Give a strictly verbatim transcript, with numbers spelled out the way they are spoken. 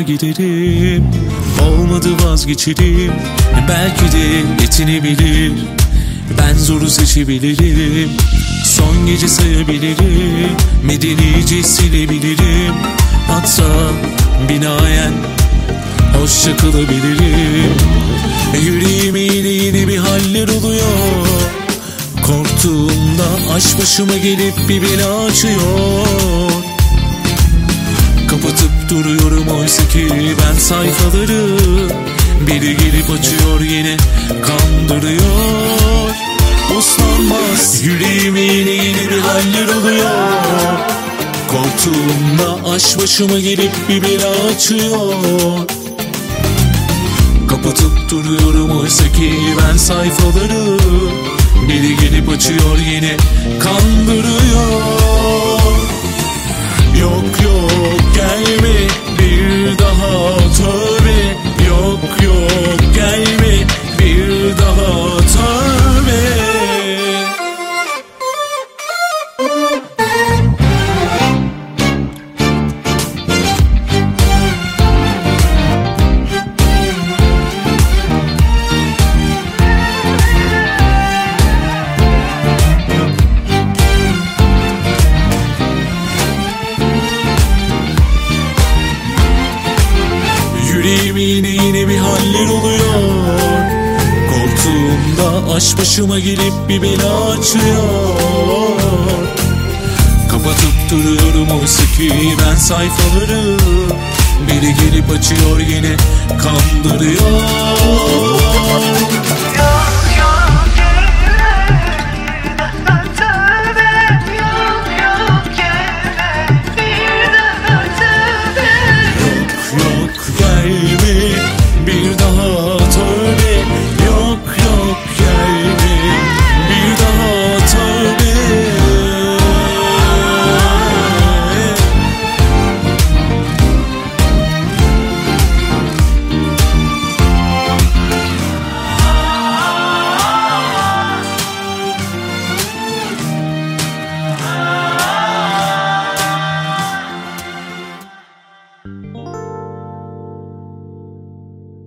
giderim. Olmadı vazgeçerim. Belki de etini bilir. Ben zoru seçebilirim. Son gece sayabilirim. Medenice silebilirim. Hatta binaen hoşça kalabilirim. Yüreğime yine yeni bir haller oluyor. Korktuğumda aşk başıma gelip bir bela açıyor. Kapatıp duruyorum oysa ki ben sayfaları. Biri gelip açıyor yine kandırıyor. Uslanmaz yüreğime yine yeni bir haller oluyor. Korktuğumda aşk başıma gelip bir bela açıyor. Kapatıp duruyorum oysa ki ben sayfaları. Biri gelip açıyor yine kandırıyor. Yok yok gelme bir daha tövbe. Yok yok gelme bir daha tövbe. Yüreğime yine yine bir haller oluyor. Korktuğumda aşk başıma gelip bir bela açıyor. Kapatıp duruyorum oysa ki ben sayfaları. Biri gelip açıyor yine kandırıyor.